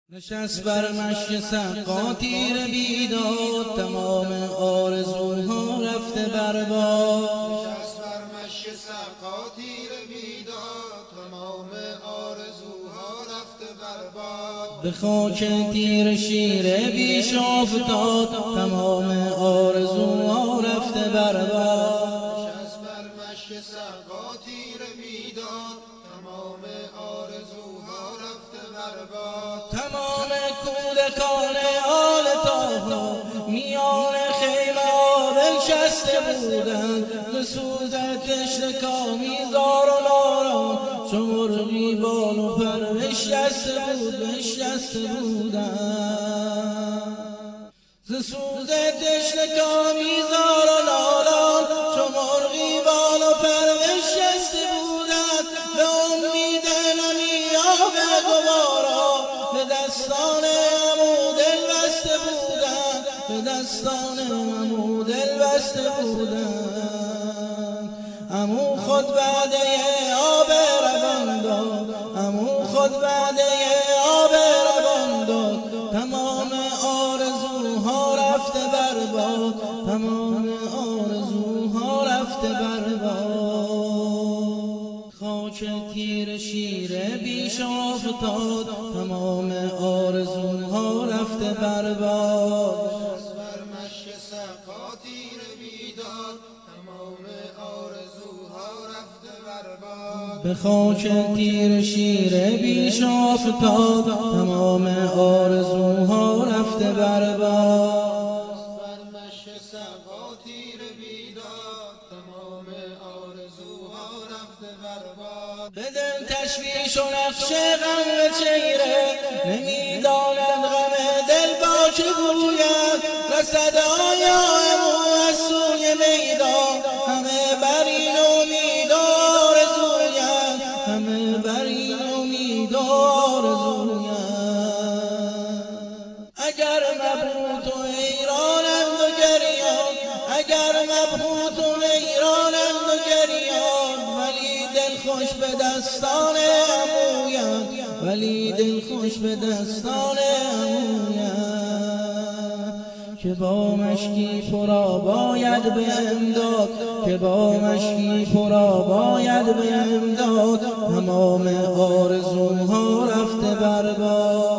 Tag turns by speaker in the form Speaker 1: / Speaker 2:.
Speaker 1: نشست بر مشک سقا تیر بیداد، تمام آرزوها رفته برباد.
Speaker 2: نشست بر مشک سقا تیر بیداد، تمام آرزوها رفته برباد.
Speaker 1: به خاک تیر شیر بیش افتاد، تمام آرزوها رفته برباد.
Speaker 2: نشست بر مشک سقا تیر بیداد، تمام آرزوها رفته برباد.
Speaker 1: تمام کودکان آل طاها میان خیمه ها بنشسته بودند، به سوز تشنه کامی زار و ناران چو مرغی بال و پر بشکسته بودند. ز سوز تشنه کامی زار و ناران چو مرغی بال و پر بشکسته بودند. به امید نمیاب گوارا به دستان عمو دل بسته بودند، به دستان عمو دل بسته بودند. عمو خود وعده آب روان داد، عمو خود وعده آب روان داد. تمام آرزوها رفته برباد، تمام آرزوها رفته برباد. خاک تیر شیر بیش افتاد، تمام آرزوها رفته برباد.
Speaker 2: نشست بر مشک سقا تیر بیداد، تمام آرزوها رفته برباد.
Speaker 1: به خاک تیر شیر بیش افتاد، تمام آرزوها رفته برباد.
Speaker 2: بر مشک سقا تیر بیداد، تمام آرزوها رفته برباد.
Speaker 1: به دل تشویش و نقش غم به چهره، نمیداند غم دل با چه گوید. رسد آیا عمو از سوی میدان، همه بر این امید آرزویند، همه بر این امید آرزویند. اگر مبهوت و حیرانند و گریان، اگر مبهوت و حیرانند و گریان، ولی دل خوش به دستان عمویند، ولی دل خوش به دستان عمویند. که با مشکی پرا باید به امداد، که با مشکی پرا باید به امداد. تمام آرزوها رفته برباد.